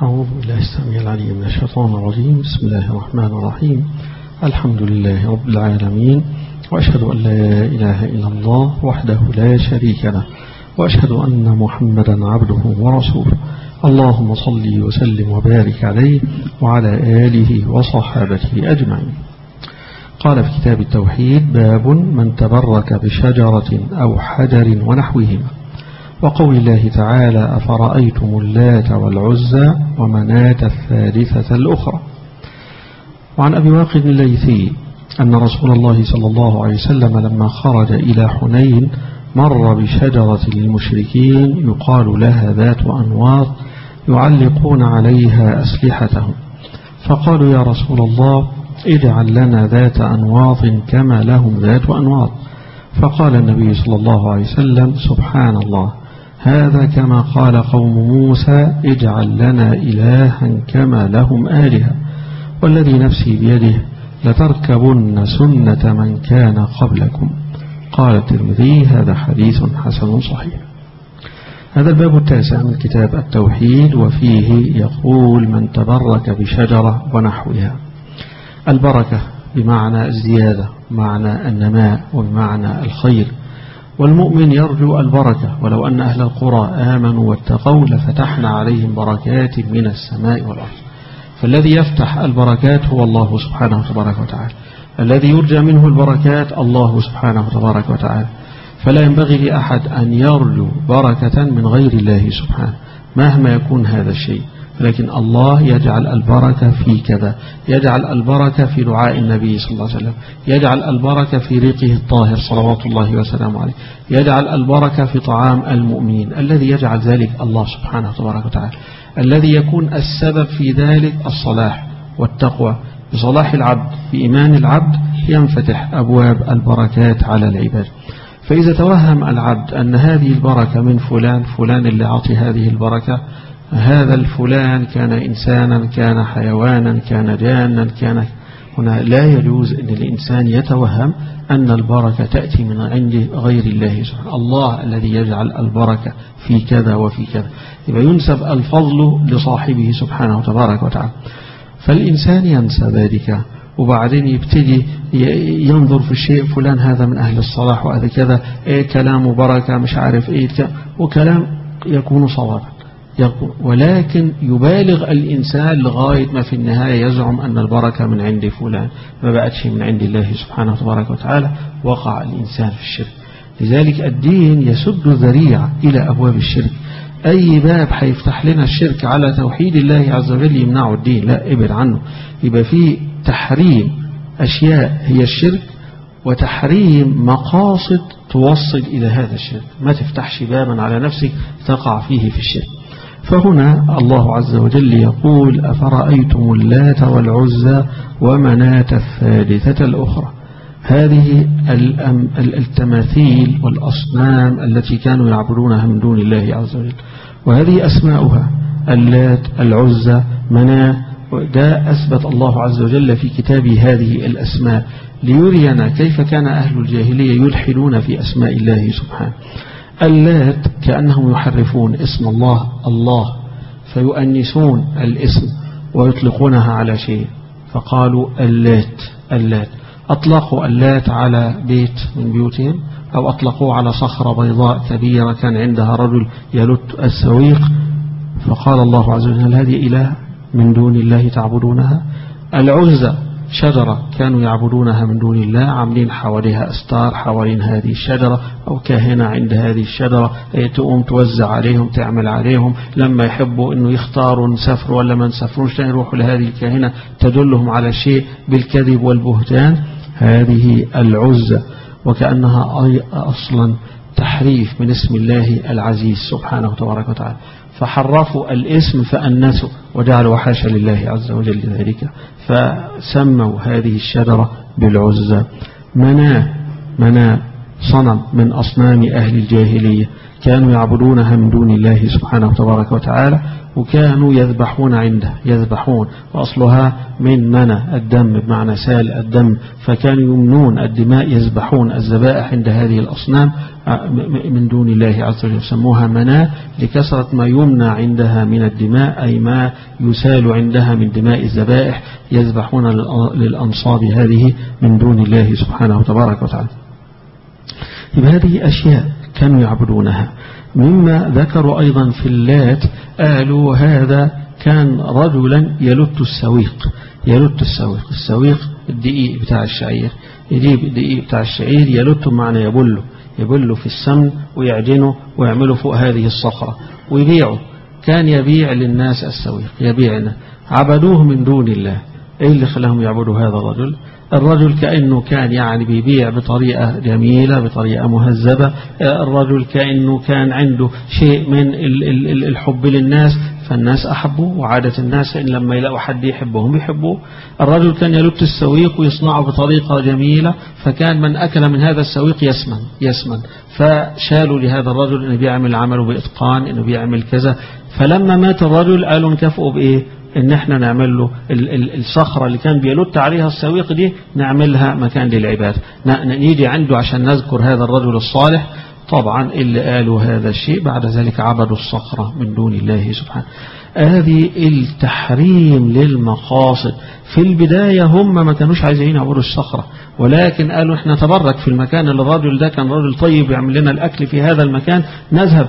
أعوذ بالله السميع العليم من الشيطان الرجيم. بسم الله الرحمن الرحيم. الحمد لله رب العالمين، وأشهد أن لا إله إلا الله وحده لا شريك له، وأشهد أن محمدا عبده ورسوله. اللهم صل وسلم وبارك عليه وعلى آله وصحابته أجمعين. قال في كتاب التوحيد: باب من تبرك بشجرة أو حجر ونحوهما. وقول الله تعالى: أفرأيتم اللات والعزى ومناة الثالثة الأخرى. وعن أبي واقد الليثي أن رسول الله صلى الله عليه وسلم لما خرج إلى حنين مر بشجرة للمشركين يقال لها ذات أنواط يعلقون عليها أسلحتهم، فقالوا: يا رسول الله، اجعل لنا ذات أنواط كما لهم ذات أنواط. فقال النبي صلى الله عليه وسلم: سبحان الله، هذا كما قال قوم موسى: اجعل لنا إلها كما لهم آلهة، والذي نفسي بيده لتركبن سنة من كان قبلكم. قال الترمذي: هذا حديث حسن صحيح. هذا الباب التاسع من كتاب التوحيد، وفيه يقول: من تبرك بشجرة ونحوها. البركة بمعنى الزيادة، بمعنى النماء، وبمعنى الخير، والمؤمن يرجو البركة. ولو أن أهل القرى آمنوا واتقوا لفتحنا عليهم بركات من السماء والأرض. فالذي يفتح البركات هو الله سبحانه تبارك وتعالى، الذي يرجى منه البركات الله سبحانه تبارك وتعالى. فلا ينبغي لأحد أن يرجو بركة من غير الله سبحانه مهما يكون هذا الشيء، لكن الله يجعل البركة في كذا، يجعل البركة في دعاء النبي صلى الله عليه وسلم، يجعل البركة في ريقه الطاهر صلوات الله وسلامه عليه، يجعل البركة في طعام المؤمنين. الذي يجعل ذلك الله سبحانه تبارك وتعالى، الذي يكون السبب في ذلك الصلاح والتقوى. بصلاح العبد، بإيمان العبد، ينفتح أبواب البركات على العباد. فإذا توهم العبد أن هذه البركة من فلان اللي عطي هذه البركة، هذا الفلان كان إنسانا، كان حيوانا، كان جانا، كان هنا، لا يجوز أن الإنسان يتوهم أن البركة تأتي من عند غير الله سبحانه. الله الذي يجعل البركة في كذا وفي كذا، يبقى ينسب الفضل لصاحبه سبحانه تبارك وتعالى. فالإنسان ينسى ذلك، وبعدين يبتدي ينظر في الشيء: فلان هذا من أهل الصلاح وهذا كذا، كلام بركة، مش عارف وكلام يكون صوابا، ولكن يبالغ الإنسان لغاية ما في النهاية يزعم أن البركة من عند فلان، ما بقتش من عند الله سبحانه تبارك وتعالى. وقع الإنسان في الشرك. لذلك الدين يسد ذريعة إلى أبواب الشرك. أي باب حيفتح لنا الشرك على توحيد الله عز وجل يمنعه الدين، لا، ابعد عنه. يبقى فيه تحريم أشياء هي الشرك، وتحريم مقاصد توصل إلى هذا الشرك. ما تفتحش بابا على نفسك تقع فيه في الشرك. فهنا الله عز وجل يقول: أفرأيتم اللات والعزى ومناة الثالثة الأخرى. هذه التماثيل والأصنام التي كانوا يعبدونها من دون الله عز وجل، وهذه أسماؤها: اللات، العزى، مناة. ده أثبت الله عز وجل في كتابه هذه الأسماء ليرينا كيف كان أهل الجاهلية يلحدون في أسماء الله سبحانه. اللات كأنهم يحرفون اسم الله فيؤنسون الاسم ويطلقونها على شيء، فقالوا اللات. أطلقوا اللات على بيت من بيوتهم، أو أطلقوه على صخرة بيضاء كبيرة كان عندها رجل يلت السويق، فقال الله عز وجل: هذه إله من دون الله تعبدونها. العزى شجرة كانوا يعبدونها من دون الله، عاملين حواليها أستار حوالين هذه الشجرة، أو كاهنة عند هذه الشجرة تقوم توزع عليهم، تعمل عليهم، لما يحبوا أنه يختاروا نسافروا ولا ما نسافروش يروحوا لهذه الكاهنة تدلهم على شيء بالكذب والبهتان. هذه العزى، وكأنها أصلا تحريف من اسم الله العزيز سبحانه تبارك وتعالى. فحرفوا الاسم فأنسوا وجعلوا حاشا لله عز وجل ذلك، فسموا هذه الشجرة بالعزى. مناة صنم من أصنام أهل الجاهلية كانوا يعبدونها من دون الله سبحانه تبارك وتعالى، وكانوا يذبحون عنده، يذبحون، وأصلها من منى الدم بمعنى سال الدم، فكانوا يمنون الدماء، يذبحون الذبائح عند هذه الأصنام من دون الله عز وجل، يسموها منى لكثرة ما يمنى عندها من الدماء، أي ما يسال عندها من دماء الذبائح، يذبحون للأنصاب هذه من دون الله سبحانه تبارك وتعالى. يبقى هذه أشياء كانوا يعبدونها. مما ذكروا أيضا في اللات، قالوا هذا كان رجلا يلت السويق، يلت السويق، السويق الدقيق بتاع الشعير، يجيب الدقيق بتاع الشعير يلته معنى يبله في السمن ويعجنه ويعمله فوق هذه الصخرة ويبيعه. كان يبيع للناس السويق، يبيعنا، عبدوه من دون الله. ايه اللي خلاهم يعبدوا هذا الرجل؟ الرجل كأنه كان يعني بيبيع بطريقة جميلة، بطريقة مهذبة. الرجل كأنه كان عنده شيء من الحب للناس، فالناس أحبوه، وعادة الناس إن لما يلاقوا حد يحبهم يحبوه. الرجل كان يلت السويق ويصنعه بطريقة جميلة، فكان من أكل من هذا السويق يسمن، فشالوا لهذا الرجل إنه بيعمل عمله بإتقان، إنه بيعمل كذا. فلما مات الرجل قالوا نكافئه بإيه؟ إن احنا نعمل له الصخرة اللي كان بيلت عليها السويق دي نعملها مكان للعبادة، نيجي عنده عشان نذكر هذا الرجل الصالح. طبعا اللي قالوا هذا الشيء بعد ذلك عبدوا الصخرة من دون الله سبحانه. هذه التحريم للمقاصد. في البداية هم ما كانوش عايزين يعبدوا الصخرة، ولكن قالوا احنا نتبرك في المكان اللي الرجل ده كان رجل طيب يعمل لنا الأكل في هذا المكان، نذهب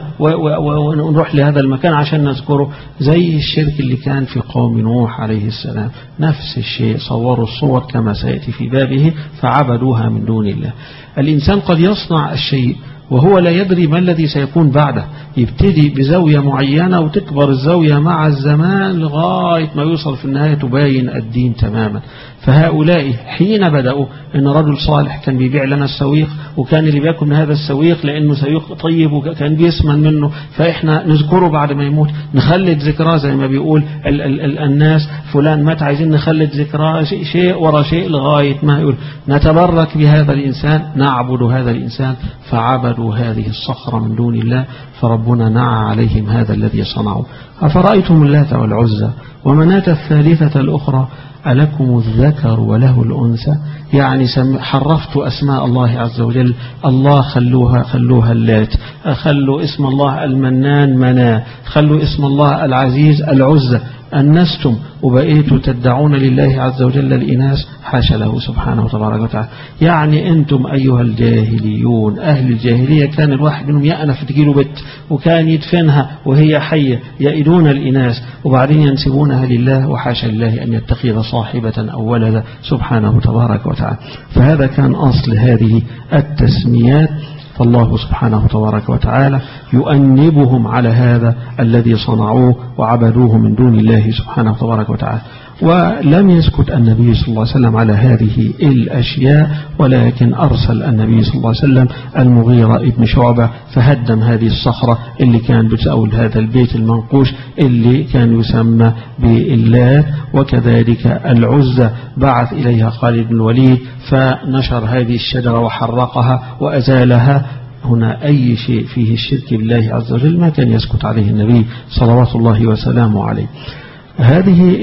ونروح لهذا المكان عشان نذكره. زي الشرك اللي كان في قوم نوح عليه السلام، نفس الشيء، صوروا الصور كما سيأتي في بابه فعبدوها من دون الله. الإنسان قد يصنع الشيء وهو لا يدري ما الذي سيكون بعده، يبتدي بزاوية معينة وتكبر الزاوية مع الزمان لغاية ما يوصل في النهاية تباين الدين تماما. فهؤلاء حين بدأوا إن رجل صالح كان بيبيع لنا السويق، وكان اللي بيأكل من هذا السويق لأنه سويق طيب وكان بيسمن منه، فإحنا نذكره بعد ما يموت، نخلد ذكراه زي ما بيقول الناس فلان مات، عايزين نخلد ذكراه شيء ورا شيء لغاية ما يقول نتبرك بهذا الإنسان، نعبد هذا الإنسان. فعبدوا هذه الصخرة من دون الله، فربنا نعى عليهم هذا الذي صنعوا. أفرأيتم اللات والعزى ومناة الثالثة الأخرى ألكم الذكر وله الأنثى؟ يعني حرفت أسماء الله عز وجل. الله خلوها اللات، خلوا اسم الله المنان مناه، خلوا اسم الله العزيز العزى، أنستم وبقيتوا تدعون لله عز وجل الإناث، حاشا له سبحانه وتبارك وتعالى. يعني أنتم أيها الجاهليون، أهل الجاهلية كان الواحد منهم يأنف تجيله بت وكان يدفنها وهي حية، يئدون الإناث وبعدين ينسبونها لله، وحاشا لله أن يتخذ صاحبة أو ولدا سبحانه تبارك وتعالى. فهذا كان أصل هذه التسميات. فالله سبحانه تبارك وتعالى يؤنبهم على هذا الذي صنعوه وعبدوه من دون الله سبحانه تبارك وتعالى. ولم يسكت النبي صلى الله عليه وسلم على هذه الأشياء، ولكن أرسل النبي صلى الله عليه وسلم المغيرة ابن شعبة فهدم هذه الصخرة اللي كان بتأول هذا البيت المنقوش اللي كان يسمى باللات. وكذلك العزى بعث إليها خالد بن الوليد فنشر هذه الشجرة وحرقها وأزالها. هنا أي شيء فيه الشرك بالله عز وجل ما كان يسكت عليه النبي صلوات الله وسلامه عليه. هذه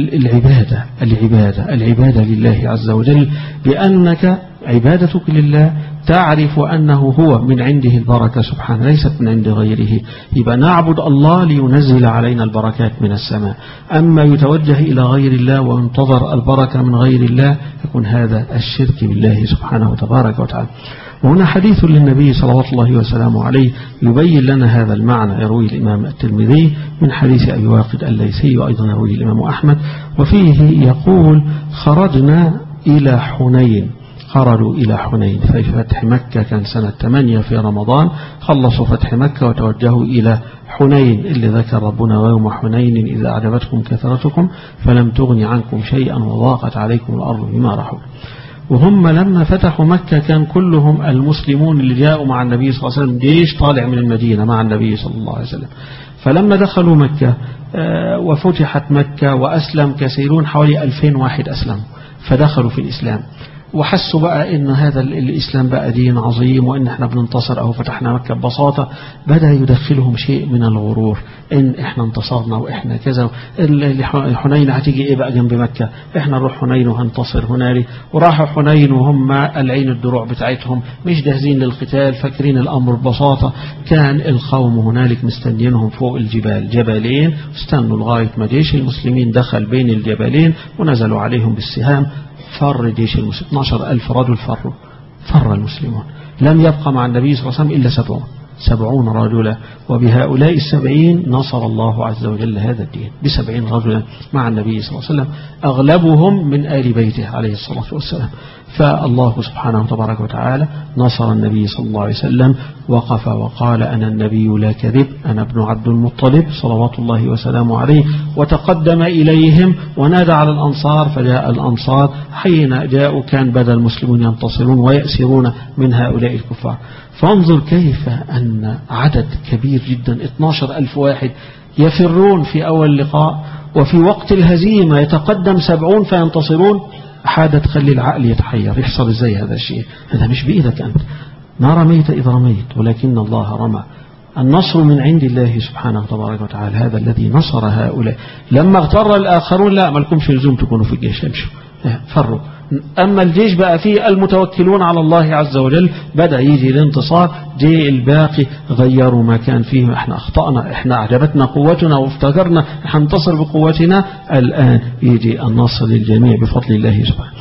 العبادة لله عز وجل، بأنك عبادتك لله تعرف أنه هو من عنده البركة سبحانه، ليست من عند غيره. يبقى نعبد الله لينزل علينا البركات من السماء. أما يتوجه إلى غير الله وينتظر البركة من غير الله يكون هذا الشرك بالله سبحانه وتبارك وتعالى. وهنا حديث للنبي صلوات الله وسلامه عليه يبين لنا هذا المعنى، يروي الإمام الترمذي من حديث أبي واقد الليثي، وأيضا يروي الإمام أحمد، وفيه يقول خرجنا إلى حنين، خرجوا إلى حنين في فتح مكة، كان سنة 8 في رمضان، خلصوا فتح مكة وتوجهوا إلى حنين اللي ذكر ربنا ويوم حنين إذا أعجبتكم كثرتكم فلم تغن عنكم شيئا وضاقت عليكم الأرض بما رحبت. وهم لما فتحوا مكة كان كلهم المسلمون اللي جاءوا مع النبي صلى الله عليه وسلم، جيش طالع من المدينة مع النبي صلى الله عليه وسلم. فلما دخلوا مكة وفتحت مكة وأسلم كثيرون، حوالي 2000 واحد أسلموا فدخلوا في الإسلام. وحسوا بقى ان هذا الإسلام بقى دين عظيم وان احنا بننتصر أو فتحنا مكة ببساطة، بدأ يدخلهم شيء من الغرور ان احنا انتصرنا واحنا كذا، حنين هتيجي ايه بقى جنب مكة، احنا نروح حنين وهنتصر هنالك. وراحوا حنين وهم العين الدروع بتاعتهم مش جاهزين للقتال، فاكرين الأمر ببساطة. كان القوم هنالك مستنينهم فوق الجبال، جبلين، استنوا لغاية ما جيش المسلمين دخل بين الجبلين ونزلوا عليهم بالسهام. فر جيش المسلمين 12,000 رجل فر المسلمون، لم يبقى مع النبي صلى الله عليه وسلم إلا 70 رجلا، وبهؤلاء 70 نصر الله عز وجل هذا الدين، ب70 رجلا مع النبي صلى الله عليه وسلم، أغلبهم من آل بيته عليه الصلاة والسلام. فالله سبحانه وتبارك وتعالى نصر النبي صلى الله عليه وسلم، وقف وقال أنا النبي لا كذب، أنا ابن عبد المطلب صلوات الله وسلامه عليه، وتقدم إليهم ونادى على الأنصار، فجاء الأنصار. حين جاءوا كان بدأ المسلمون ينتصرون ويأسرون من هؤلاء الكفار. فانظر كيف أن عدد كبير جدا 12,000 واحد يفرون في أول لقاء، وفي وقت الهزيمة يتقدم 70 فينتصرون. حاجة تخلي العقل يتحير، يحصل ازاي هذا الشيء؟ هذا مش بإيدك أنت، ما رميت إذ رميت ولكن الله رمى. النصر من عند الله سبحانه وتبارك وتعالى، هذا الذي نصر هؤلاء. لما اغتر الآخرون لا، ما لكمش لزوم تكونوا في الجيش، امشوا فروا. أما الجيش بقى فيه المتوكلون على الله عز وجل، بدأ يجي الانتصار. جي الباقي غيروا ما كان فيه، احنا أخطأنا، احنا أعجبتنا قوتنا وافتكرنا هننتصر بقوتنا. الآن يجي النصر للجميع بفضل الله سبحانه.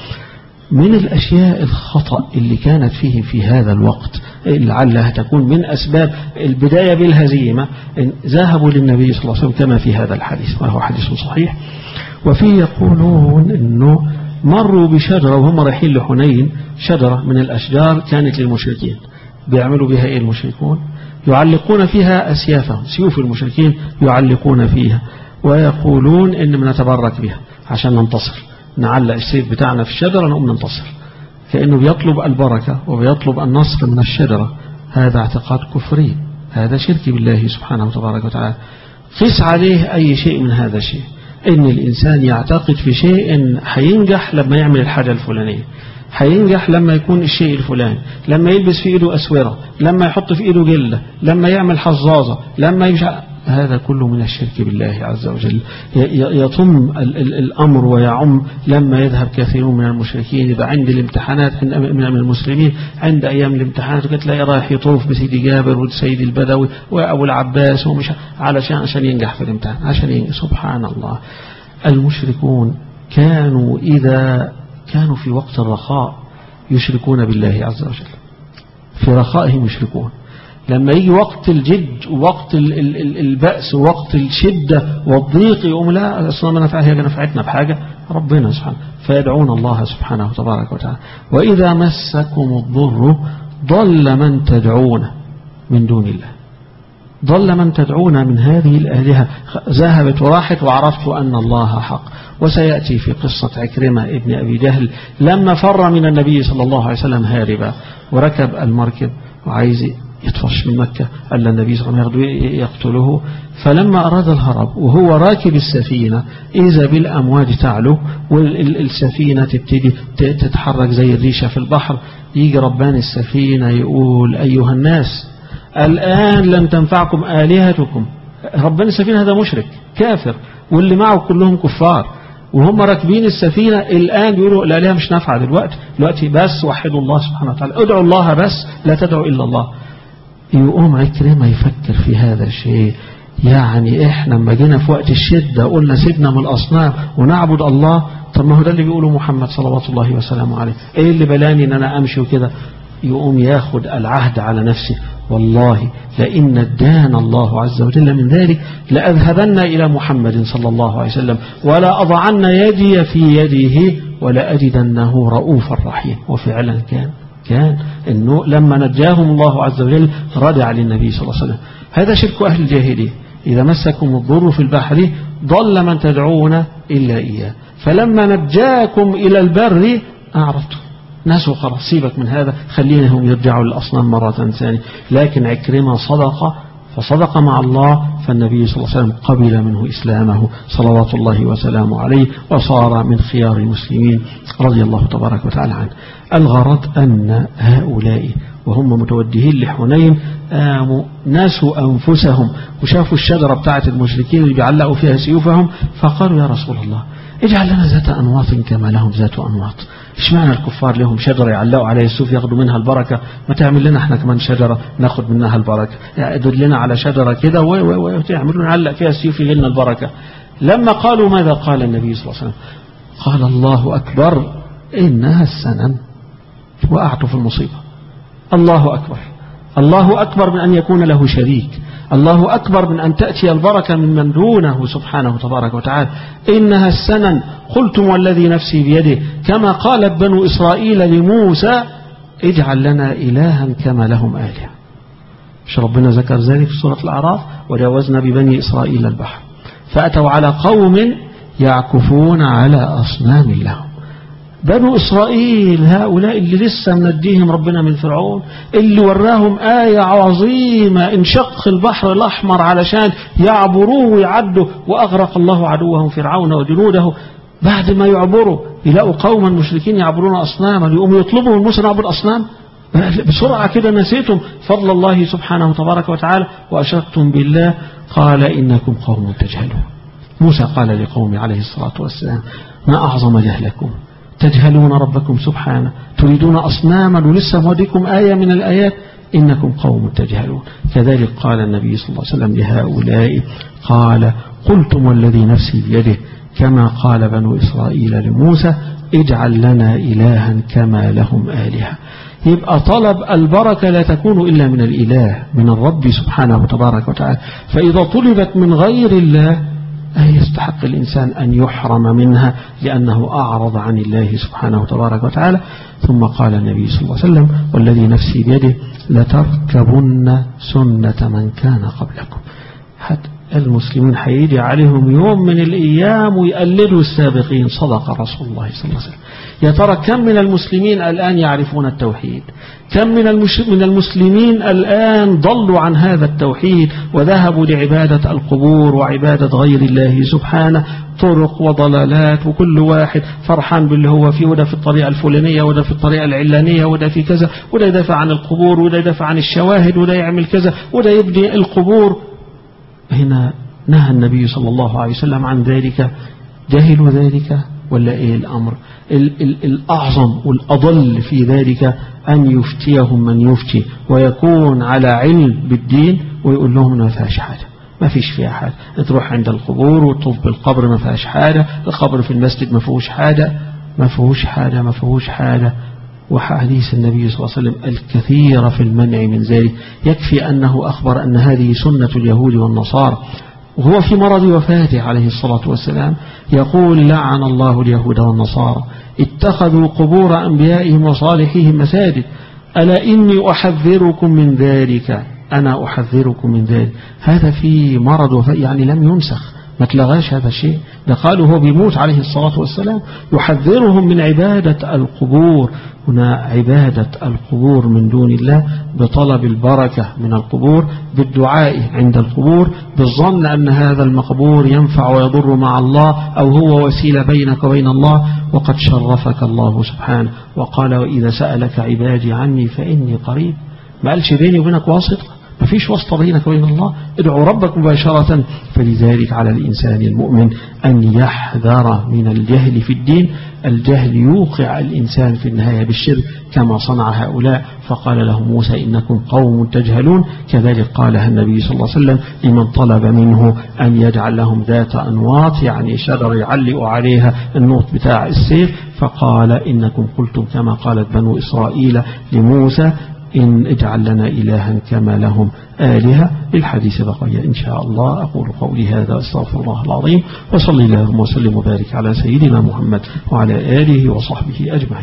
من الأشياء الخطأ اللي كانت فيه في هذا الوقت، لعلها تكون من أسباب البداية بالهزيمة، ذهبوا للنبي صلى الله عليه وسلم كما في هذا الحديث، وهو حديث صحيح. وفيه يقولون أنه مروا بشجرة وهم رايحين لحنين، شجرة من الأشجار كانت للمشركين. بيعملوا بها إيه المشركون؟ يعلقون فيها أسيافهم، سيوف المشركين يعلقون فيها، ويقولون إن بنتبرك بها عشان ننتصر، نعلق السيف بتاعنا في الشجرة نقوم ننتصر، كأنه بيطلب البركة وبيطلب النصر من الشجرة. هذا اعتقاد كفري، هذا شرك بالله سبحانه وتبارك وتعالى. قس عليه أي شيء من هذا الشيء، إن الإنسان يعتقد في شيء إن هينجح لما يعمل الحاجة الفلانية، هينجح لما يكون الشيء الفلاني، لما يلبس في إيده أسورة، لما يحط في إيده جلة، لما يعمل حظاظة، لما يمشي. هذا كله من الشرك بالله عز وجل. يطم الأمر ويعم. لما يذهب كثيرون من المشركين يبقى عند الامتحانات من المسلمين، عند أيام الامتحانات تلاقي رايح يطوف بسيدي جابر وسيدي البدوي وأبو العباس ومش عشان ينجح في الامتحان، عشان ينجح. سبحان الله. المشركون إذا كانوا في وقت الرخاء يشركون بالله عز وجل، في رخائهم يشركون. لما يجي وقت الجد ووقت البأس ووقت الشدة والضيق يقوم لا، أصلا ما نفعها، هي نفعتنا بحاجة ربنا سبحانه، فيدعون الله سبحانه وتبارك وتعالى. وإذا مسكم الضر ضل من تدعون من دون الله، ضل من تدعون من هذه الآلهة، ذهبت وراحت وعرفت أن الله حق. وسيأتي في قصة عكرمة ابن أبي جهل لما فر من النبي صلى الله عليه وسلم هاربا، وركب المركب وعايز يطفش من مكة، قال النبي صلى الله عليه وسلم يقتله. فلما أراد الهرب وهو راكب السفينة إذا بالأمواج تعلو والسفينة تبتدي تتحرك زي الريشة في البحر. يجي ربان السفينة يقول أيها الناس الآن لم تنفعكم آلهتكم. ربان السفينة هذا مشرك كافر واللي معه كلهم كفار، وهم راكبين السفينة الآن بيقولوا الآلهة مش نافعة دلوقتي بس وحدوا الله سبحانه وتعالى، ادعوا الله بس لا تدعوا إلا الله. يقوم عكرمة يفكر في هذا الشيء، يعني احنا لما جينا في وقت الشدة قلنا سيبنا من الأصنام ونعبد الله، طب ما هو ده اللي بيقوله محمد صلوات الله وسلامه عليه، ايه اللي بلاني ان انا امشي وكده؟ يقوم ياخد العهد على نفسه، والله لئن ادانا الله عز وجل من ذلك لأذهبن إلى محمد صلى الله عليه وسلم ولا أضعن يدي في يده ولا أجدنه رؤوفا رحيم. وفعلا كان إنه لما نجاهم الله عز وجل ردع للنبي صلى الله عليه وسلم. هذا شرك أهل الجاهلية، إذا مسكم الضر في البحر ضل من تدعون إلا إياه، فلما نجاكم إلى البر أعرضتم، ناس خلاص سيبك من هذا، خلينهم يرجعوا للأصنام مرة ثانية. لكن عكرمة صدق فصدق مع الله، فالنبي صلى الله عليه وسلم قبل منه إسلامه صلوات الله وسلامه عليه، وصار من خيار المسلمين رضي الله تبارك وتعالى عنه. الغرض أن هؤلاء وهم متوجهين لحنين ناسوا أنفسهم وشافوا الشجرة بتاعة المشركين اللي بيعلقوا فيها سيوفهم، فقالوا يا رسول الله اجعل لنا ذات أنواط كما لهم ذات أنواط. اشمعنى الكفار لهم شجرة يعلقوا عليها السيوف ياخدوا منها البركة، ما تعمل لنا احنا كمان شجرة ناخد منها البركة، ادل لنا على شجرة كده وتعملوا نعلق فيها السيوف لنا البركة. لما قالوا ماذا قال النبي صلى الله عليه وسلم؟ قال الله أكبر إنها السنن. وقعتوا في المصيبة. الله أكبر، الله أكبر من أن يكون له شريك، الله أكبر من أن تأتي البركة من دونه سبحانه تبارك وتعالى. إنها السنن قلتم والذي نفسي بيده كما قالت بنو إسرائيل لموسى اجعل لنا إلها كما لهم آلهة. مش ربنا ذكر ذلك في سورة الأعراف؟ وجاوزنا ببني إسرائيل البحر فأتوا على قوم يعكفون على أصنام لهم. بنو إسرائيل هؤلاء اللي لسه منديهم ربنا من فرعون، اللي وراهم آية عظيمة، انشق البحر الأحمر علشان يعبروه ويعدوا، وأغرق الله عدوهم فرعون وجنوده. بعد ما يعبروا يلاقوا قوما مشركين يعبرون أصناما، يقوموا يطلبوا من موسى نعبد أصنام. بسرعة كده نسيتم فضل الله سبحانه تبارك وتعالى وأشركتم بالله. قال إنكم قوم تجهلون. موسى قال لقومه عليه الصلاة والسلام ما أعظم جهلكم، تجهلون ربكم سبحانه، تريدون أصناما ولسه موديكم آية من الآيات، إنكم قوم تجهلون. كذلك قال النبي صلى الله عليه وسلم لهؤلاء قال قلتم والذي نفسي بيده كما قال بنو إسرائيل لموسى اجعل لنا إلها كما لهم آلهة. يبقى طلب البركة لا تكون إلا من الإله من الرب سبحانه تبارك وتعالى، فإذا طلبت من غير الله يستحق الإنسان أن يحرم منها لأنه أعرض عن الله سبحانه تبارك وتعالى. ثم قال النبي صلى الله عليه وسلم والذي نفسي بيده لتركبن سنة من كان قبلكم. حتى المسلمين هيجي عليهم يوم من الأيام ويقلدوا السابقين. صدق رسول الله صلى الله عليه وسلم. يا ترى كم من المسلمين الآن يعرفون التوحيد؟ كم من المسلمين الآن ضلوا عن هذا التوحيد وذهبوا لعبادة القبور وعبادة غير الله سبحانه، طرق وضلالات، وكل واحد فرحان باللي هو فيه، وده في الطريقة الفلانية وده في الطريقة العلانية وده في كذا، وده يدافع عن القبور وده يدافع عن الشواهد وده يعمل كذا وده يبني القبور. هنا نهى النبي صلى الله عليه وسلم عن ذلك. جهلوا ذلك ولا إيه الأمر؟ الأعظم والأضل في ذلك أن يفتيهم من يفتي ويكون على علم بالدين ويقول لهم ما فيهاش حاجة، ما فيش فيها حاجة، تروح عند القبور وتطوف بالقبر ما فيهاش حاجة، القبر في المسجد ما فيهوش حاجة، ما فيهوش حاجة، ما فيهوش حاجة. وحديث النبي صلى الله عليه وسلم الكثير في المنع من ذلك. يكفي أنه أخبر أن هذه سنة اليهود والنصارى، وهو في مرض وفاته عليه الصلاة والسلام يقول لعن الله اليهود والنصارى اتخذوا قبور أنبيائهم وصالحيهم مساجد ألا إني أحذركم من ذلك، أنا أحذركم من ذلك. هذا في مرض وفاته، يعني لم ينسخ، ما تلغاش هذا الشيء. ده قالوا هو بيموت عليه الصلاة والسلام يحذرهم من عبادة القبور. هنا عبادة القبور من دون الله بطلب البركة من القبور، بالدعاء عند القبور، بالظن أن هذا المقبور ينفع ويضر مع الله أو هو وسيلة بينك وبين الله. وقد شرفك الله سبحانه وقال وإذا سألك عبادي عني فإني قريب. ما قالش بيني وبينك واسطة، ما فيش واسطة بينك وبين الله، ادعوا ربك مباشرة. فلذلك على الإنسان المؤمن أن يحذر من الجهل في الدين. الجهل يوقع الإنسان في النهاية بالشرك كما صنع هؤلاء، فقال لهم موسى إنكم قوم تجهلون. كذلك قالها النبي صلى الله عليه وسلم لمن طلب منه أن يجعل لهم ذات أنواط، يعني شجر يعلق عليها النوط بتاع السيف، فقال إنكم قلتم كما قالت بنو إسرائيل لموسى إن اجعل لنا إلها كما لهم آلهة. للحديث بقية إن شاء الله. أقول قولي هذا أستغفر الله العظيم، وصلي اللهم وسلم وبارك على سيدنا محمد وعلى آله وصحبه أجمعين.